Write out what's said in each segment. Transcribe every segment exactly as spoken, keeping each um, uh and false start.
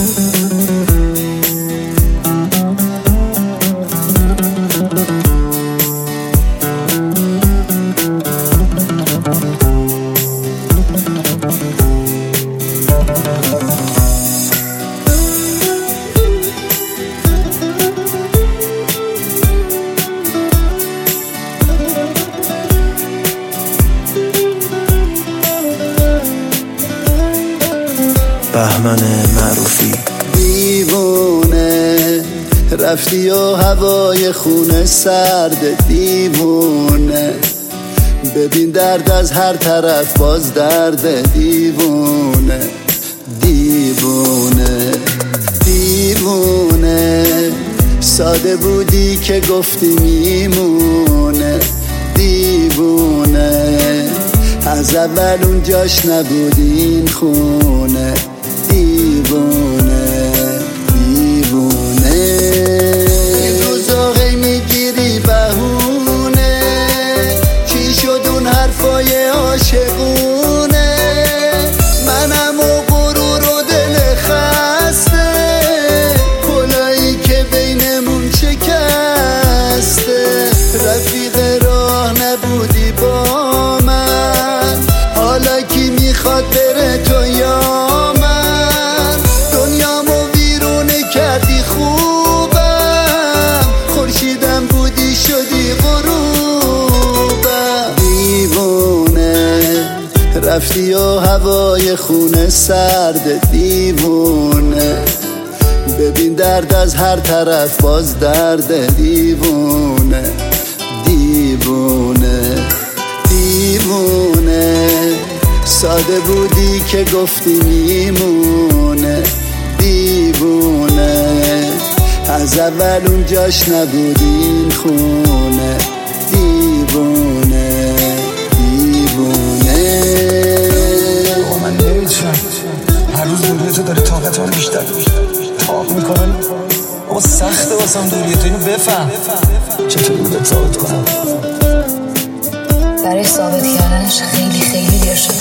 بهمن معروفی. دیوونه رفتی و هوای خونه سرد، دیوونه ببین درد از هر طرف باز درد، دیوونه دیوونه دیوونه ساده بودی که گفتی میمونه، دیوونه از اول اونجاش نبودی این خونه، دیوونه دیوونه این روزا هی میگیری بهونه، چی شد اون حرفای عاشقونه، منم و غرور و دل خسته، پلایی که بینمون شکسته، رفیق راه نبودی با من، حالا کی میخواد بره تو یا من، دنیامو ویرونه کردی خوبم، خورشیدم بودی شدی غروبم، دیوونه رفتی و هوای خونه سرد، دیوونه ببین درد از هر طرف باز درد، دیوونه دیوونه دیوونه ساده بودی که گفتی میمونه، دیوونه از اول اونجاش نبودی این خونه، دیوونه دیوونه او من نمیتونم، هر روز دوریه تو داره طاقت من بیشتر تاق میکنن، او سخته واسم دوریه تو، اینو بفهم چطوری بوده ثابت کنم، برای ثابت کردنش خیلی خیلی دیر شده.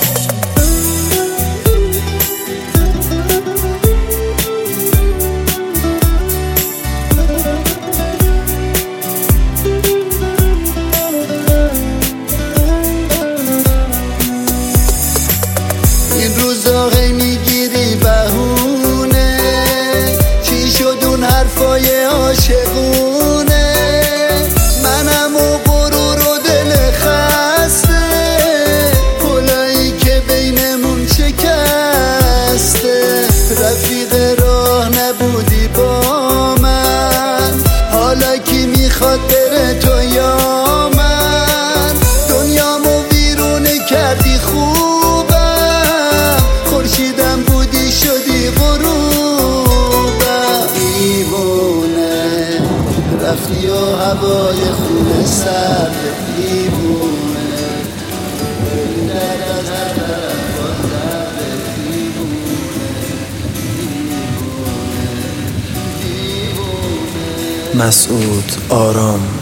این روزا هی میگیری بهونه، چی شد اون حرفای عاشقونه، منم و غرور و دل خسته، پلایی که بینمون شکسته، رفیق راه نبودی با من، حالا کی میخواد بره تو یا من، دنیامو ویرونه کردی خوبم، خورشیدم بودی شدی غروبم، دیوونه رفتی و هوای خونه سرد، دیوونه درد از هر طرف باز درد، دیوونه دیوونه دیوونه مسعود آرام.